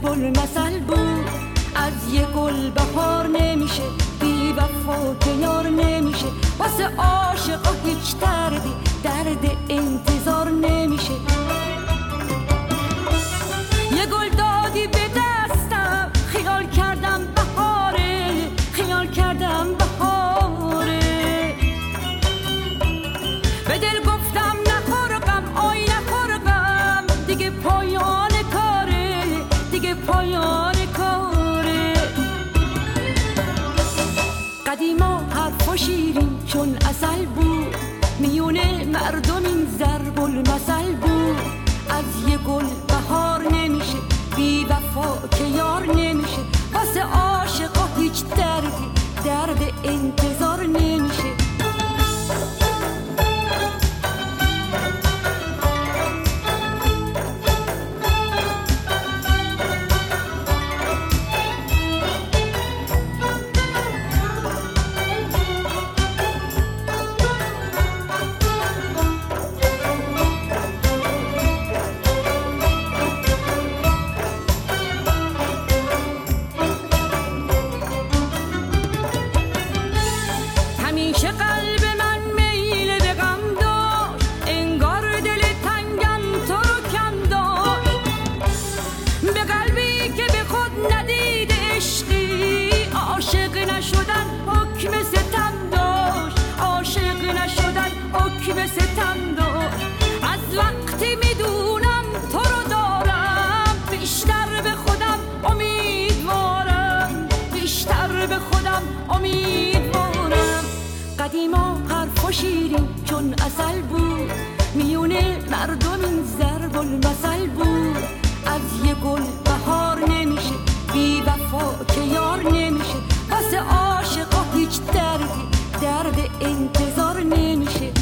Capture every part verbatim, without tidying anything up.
ضرب المثل بود. از یه گل بهار نمیشه، بی وفا کنار نمیشه، واسه عاشقا هیچ دردی درد انتظار نمیشه. یه گل دادی به دستم، خیال کردم بهاره، خیال کردم بهاره. به دل گفتم نخور غم، آی نخور غم، دیگه پایان کاره، دیگه پایان کاره. قدیما حرف و شیرین چون عسل بود، میونه مردم این ضرب المثل بود. از یه گل بهار نمیشه، بی وفا که یار نمیشه، واسه عاشقا هیچ دردی درد انتظار نمیشه. قدیما حرف و شیرین چون عسل بود، میونه مردم این ضرب المثل بود. از یه گل بهار نمیشه، بی وفا که یار نمیشه، واسه عاشقا هیچ دردی درد انتظار نمیشه.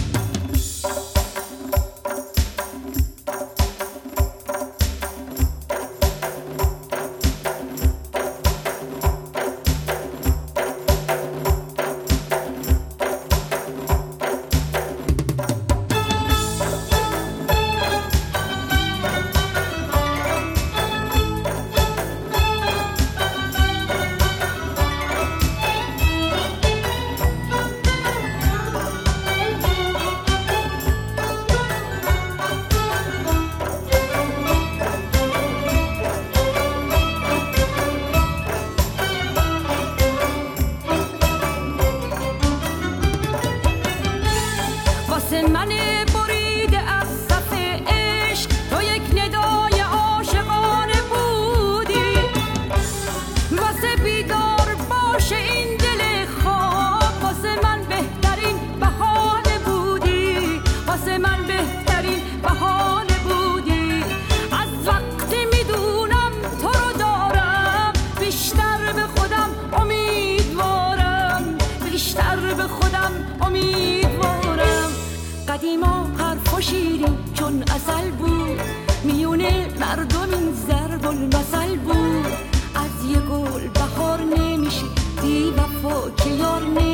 من بریده از صف عشق، تو یک ندای عاشقانه بودی، واسه بیدار باشه این دل خواب، واسه من بهترین بهانه بودی، واسه من بهترین بهانه بودی. از وقتی میدونم تو رو دارم، بیشتر به خودم امیدوارم، بیشتر به خودم امیدوارم. قدیما حرف و شیرین چون عسل بود، میونه مردم این ضرب المثل بود. از یه گل بهار نمیشه، بی وفا که یار نمیشه،